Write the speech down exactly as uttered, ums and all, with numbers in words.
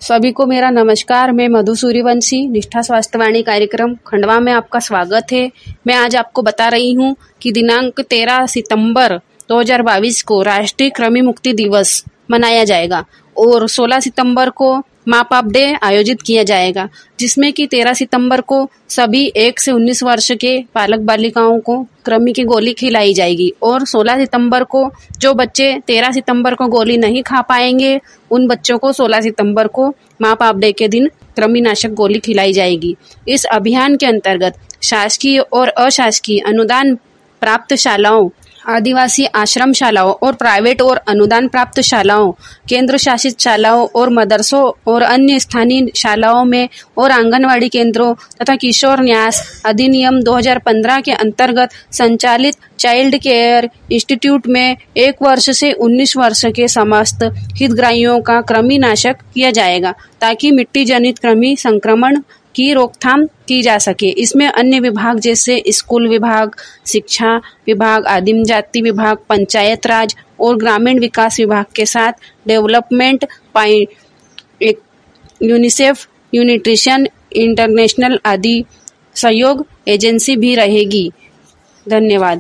सभी को मेरा नमस्कार। मैं मधु सूर्यवंशी, निष्ठा स्वास्थ्यवाणी कार्यक्रम खंडवा में आपका स्वागत है। मैं आज आपको बता रही हूँ कि दिनांक तेरह सितंबर दो हज़ार बाईस को राष्ट्रीय कृमि मुक्ति दिवस मनाया जाएगा और सोलह सितंबर को माँ बाप डे आयोजित किया जाएगा, जिसमें कि तेरह सितंबर को सभी एक से उन्नीस वर्ष के बालक बालिकाओं को कृमि की गोली खिलाई जाएगी और सोलह सितंबर को जो बच्चे तेरह सितंबर को गोली नहीं खा पाएंगे उन बच्चों को सोलह सितंबर को माँ बाप डे के दिन कृमिनाशक गोली खिलाई जाएगी। इस अभियान के अंतर्गत शासकीय और अशासकीय अनुदान प्राप्त शालाओं, आदिवासी आश्रम शालाओं और प्राइवेट और अनुदान प्राप्त शालाओं, केंद्र शासित शालाओं और मदरसों और अन्य स्थानीय शालाओं में और आंगनवाड़ी केंद्रों तथा किशोर न्यास अधिनियम दो हज़ार पंद्रह के अंतर्गत संचालित चाइल्ड केयर इंस्टीट्यूट में एक वर्ष से उन्नीस वर्ष के समस्त हितग्राहियों का कृमिनाशक किया जाएगा, ताकि मिट्टी जनित कृमि संक्रमण की रोकथाम की जा सके। इसमें अन्य विभाग जैसे स्कूल विभाग, शिक्षा विभाग, आदिम जाति विभाग, पंचायत राज और ग्रामीण विकास विभाग के साथ डेवलपमेंट एक यूनिसेफ, न्यूट्रिशन इंटरनेशनल आदि सहयोग एजेंसी भी रहेगी। धन्यवाद।